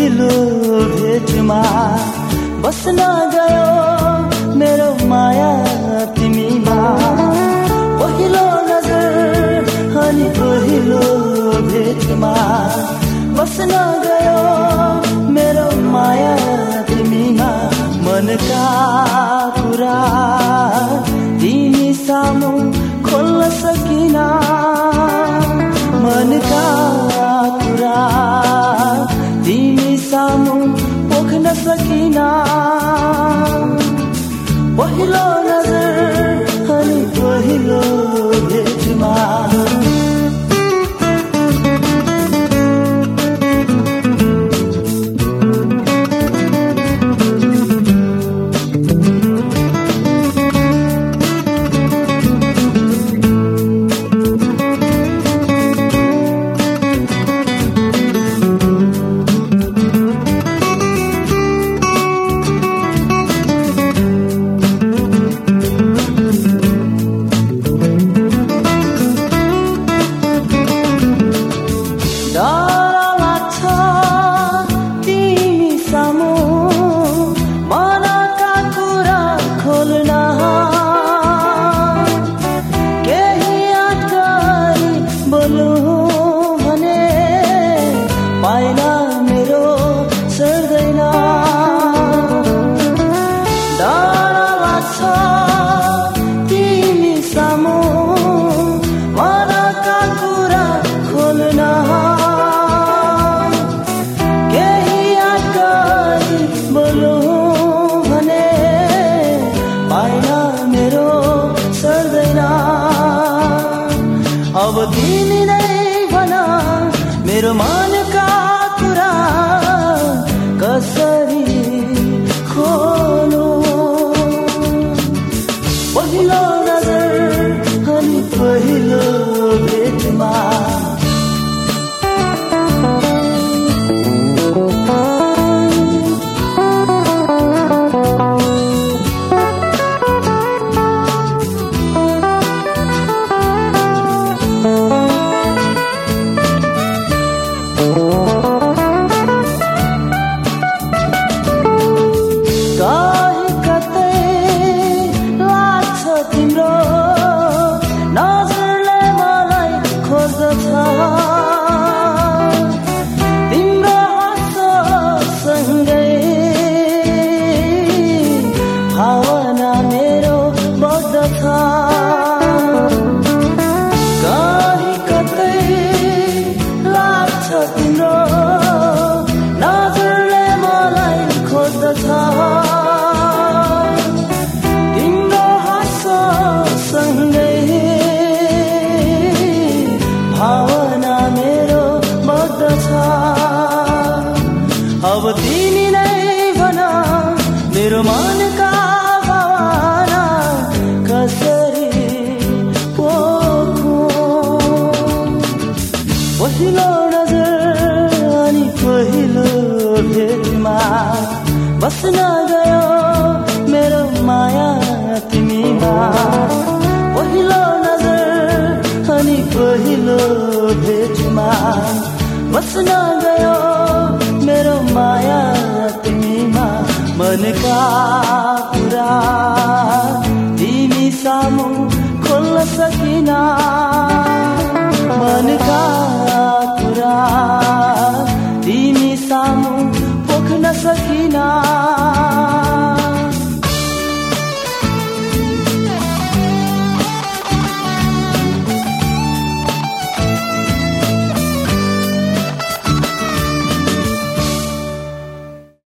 पहिलो भेटमा बस्न गयो मेरो माया तिमीमा। पहिलो नजर अनि पहिलो भेटमा बस्न गयो मेरो माया तिमीमा। मनका कुरा तिमी सामु खोल्न सकिना, मनका कुरा तिमी सामु पोख्न सकिना। पहिलो नजर अनि पहिलो भेटमा अब तिमी नै भन मेरो मनका कुरा कसरी खोलो। पहिलो नजर अनि पहिलो भेटमा अब तिमी नै भन मेरो मनका भावना कसरी पोखो। पहिलो नजर अनि पहिलो भेटमा बस्न गयो मेरो माया तिमीमा। पहिलो नजर अनि पहिलो भेटमा बस्न गयो मेरो माया तिमीमा। मनका कुरा तिमी सामु खोल्न सकिना।